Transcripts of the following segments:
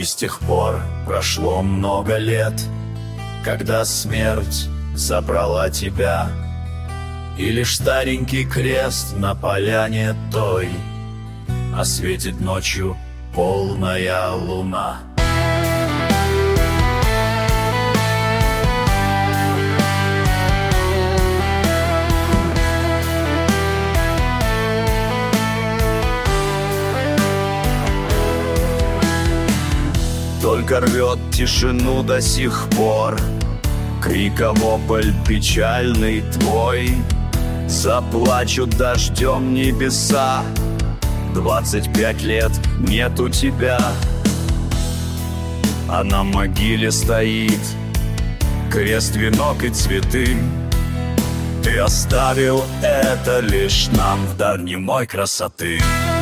И с тех пор прошло много лет, когда смерть забрала тебя, и лишь старенький крест на поляне той осветит ночью полная луна. Только рвет тишину до сих пор крика вопль печальный твой. Заплачут дождем небеса, 25 лет нету тебя, а на могиле стоит крест, венок и цветы. Ты оставил это лишь нам в дар немой красоты.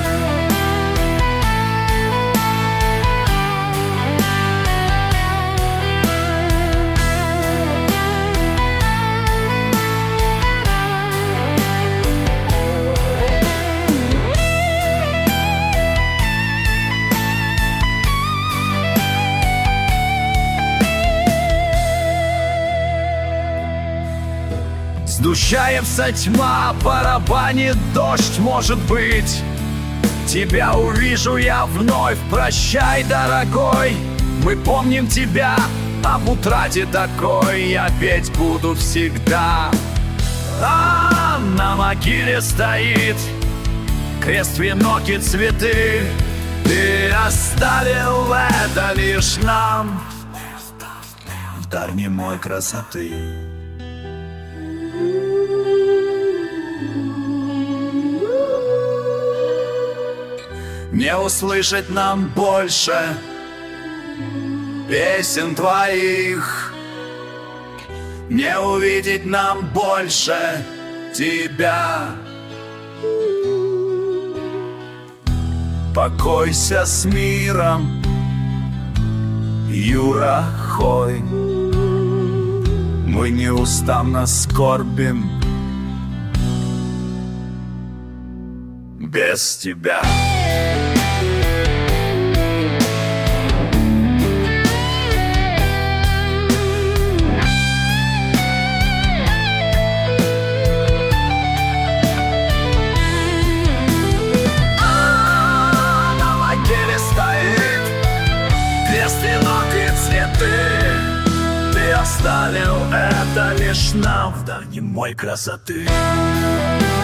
Сгущается тьма, барабанит дождь, может быть, тебя увижу я вновь. Прощай, дорогой, мы помним тебя об утрате такой. Я петь буду всегда. А на могиле стоит крест, венок и цветы. Ты оставил это лишь нам в дар немой красоты. Не услышать нам больше песен твоих, не увидеть нам больше тебя. Покойся с миром, Юра Хой. Мы неустанно скорбим без тебя. Ты оставил это лишь нам в дар немой красоты.